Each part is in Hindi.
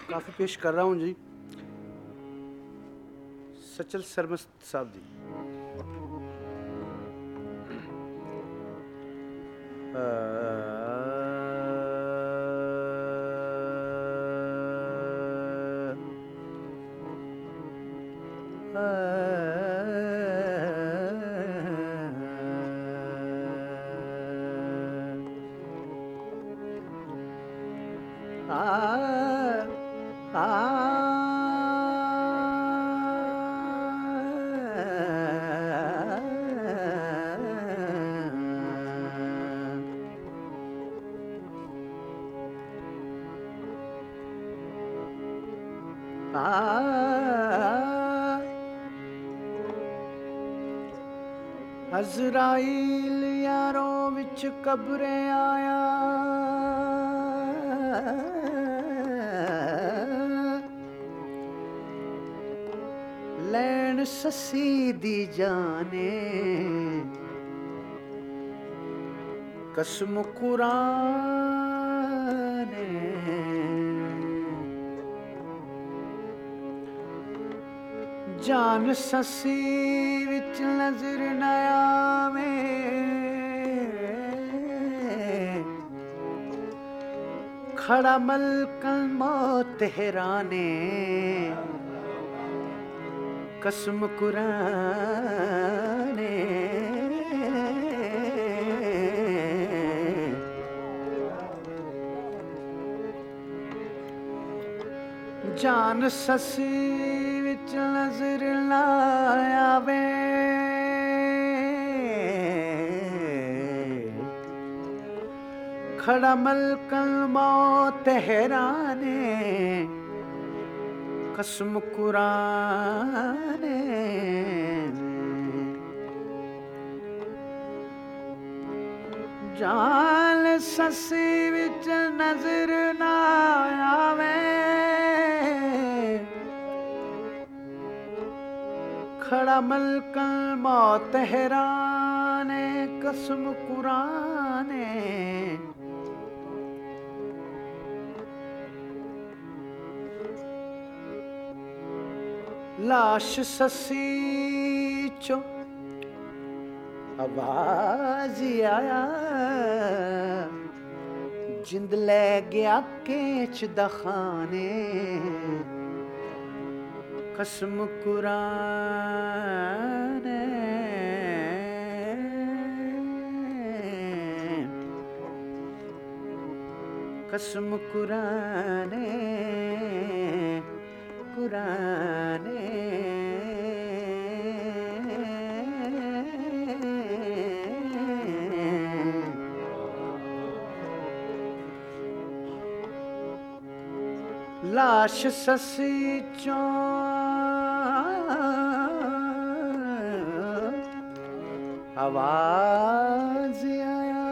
काफ़ी पेश कर रहा हूँ जी। सचल सरमस्त साहब जी। अज़राइल यारों विच कब्रे आया, लैन ससी दी जाने कसम कुरान जान ससी विच नजर न आवे, खड़ा मलकल मौत हैराने कसम कुराने जान ससी विच नजर न आवे, खड़ा मलकल मौत हैराने कसम कुराने जान ससी विच नजर न आवे, खड़ा मलकल मौत हैराने कसम कुराने लाश ससी चो आवाज आया, जिंद ले गया केच दखाने कसम कुराने कसम कुराने कुराने लाश ससी चो आवाज आया,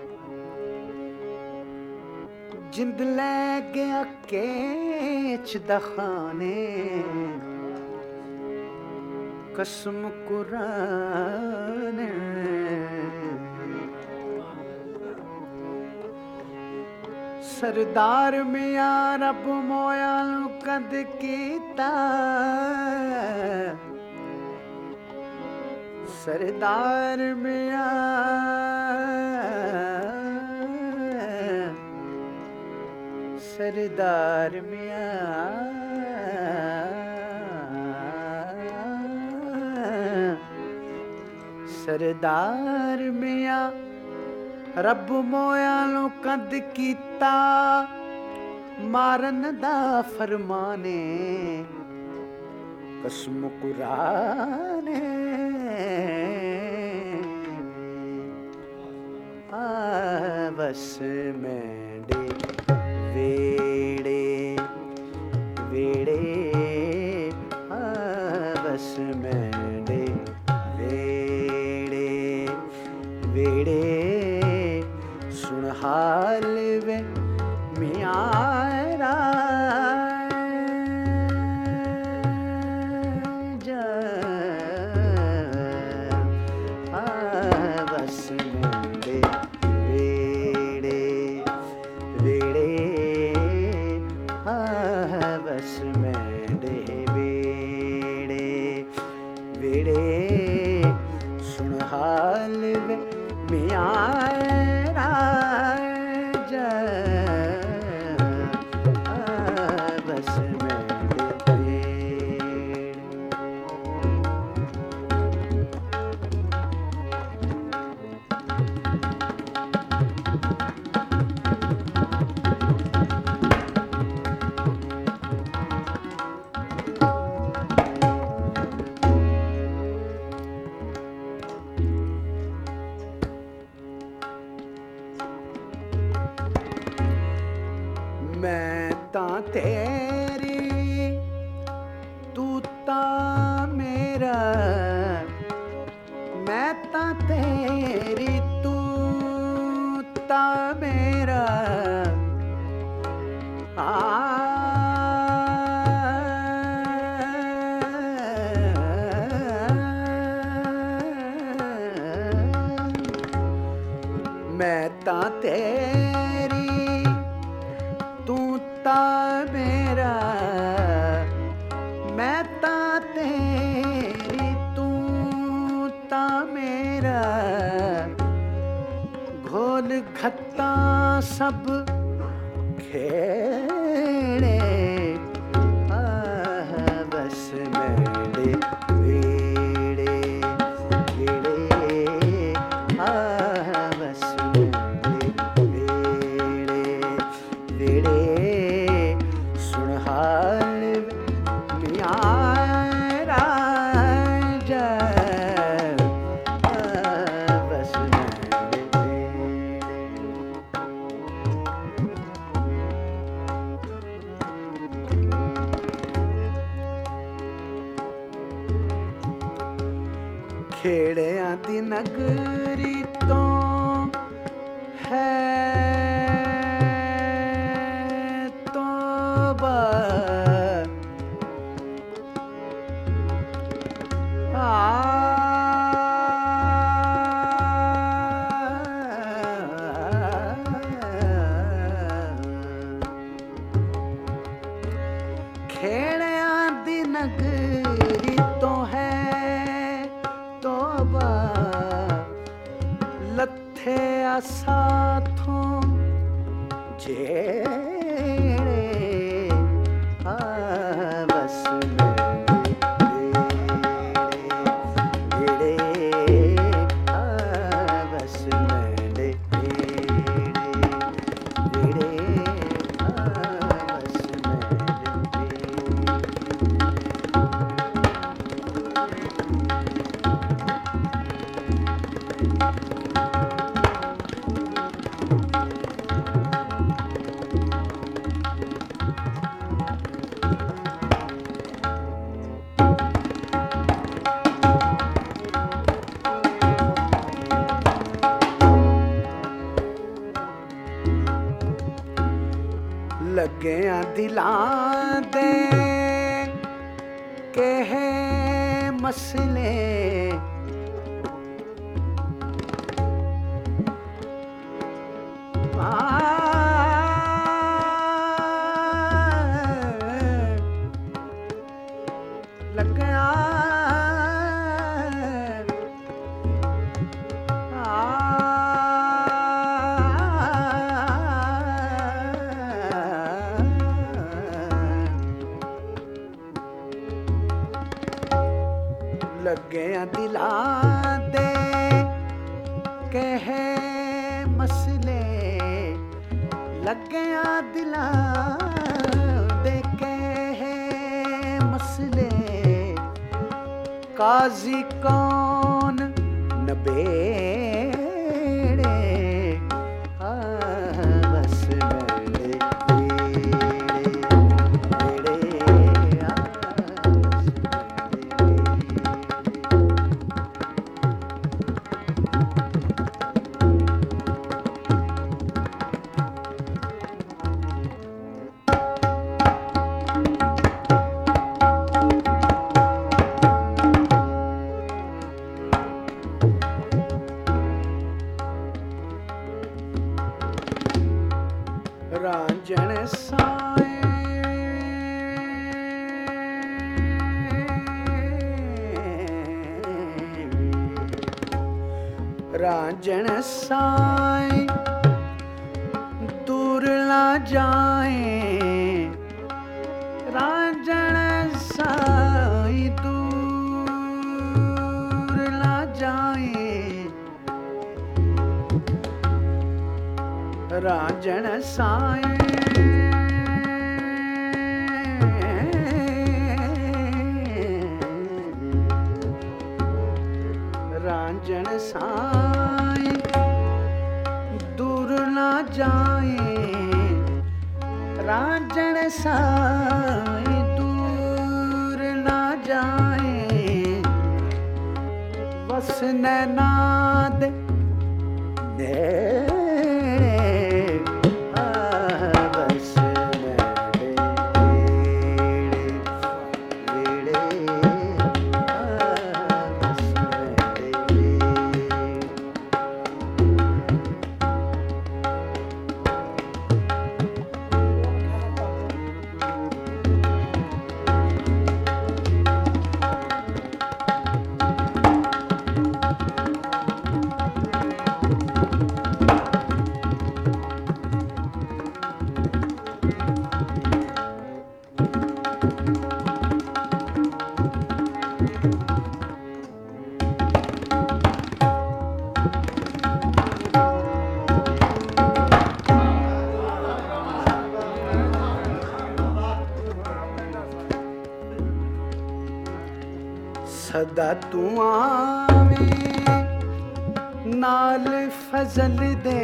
जिंद ले गया केच दखाने कसम कुराने सरदार मियां रब मोया नू कद कीता, सरदार मियां सरदार मियां सरदार मियां रब मोया नू कद कीता, मारन दा फरमाने कसम कुराने बस मेंढे वेड़े वेड़े बस मेंढे वेड़े वेड़े सुन हाल वे मियारा बस मेंढे वेड़े वेड़े मियाँ राज बस मैं तां तेरी तू तां मेरा, मैं तां तेरी तू तां मेरा। मैं तां तेरी तू तां मेरा, मैं तां तेरी तू तां मेरा। घोल घत्ता सब खेड़े बस मेरे वेड़े वेड़े बस मेरे वेड़े सुन हाल मियाँ राजा बस खेड़ियां दी नगरी तो है तौबा। खेड़ियां दी नगरी तो है तौबा, लथे साथों जेड़े बस मेरे बस मेरे बस लग्गियां दिलां दे केहे मसले, लग्गियां लग्गियां दिलां दे कहे मसले, लग्गियां दिलां दे कहे मसले। काजी कौन नबेड़े बस मेरे रांझण साए राजन साई दूर ना जाए, राजन साई दूर ना जाए, राजन साई राजन साई दूर ना जाए, राजन साई दूर ना जाए, बस नैनाद दे बस सदा तू आवे नाल फजल दे,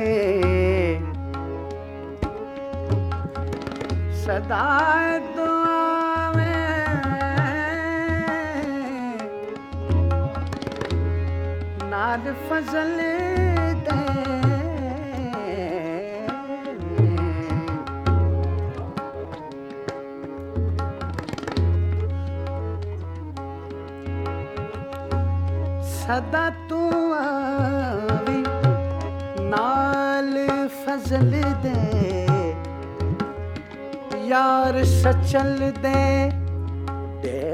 सदा तू आवे नाल फजल दे, सदा तू आवी नाल फजल दे, यार सचल दे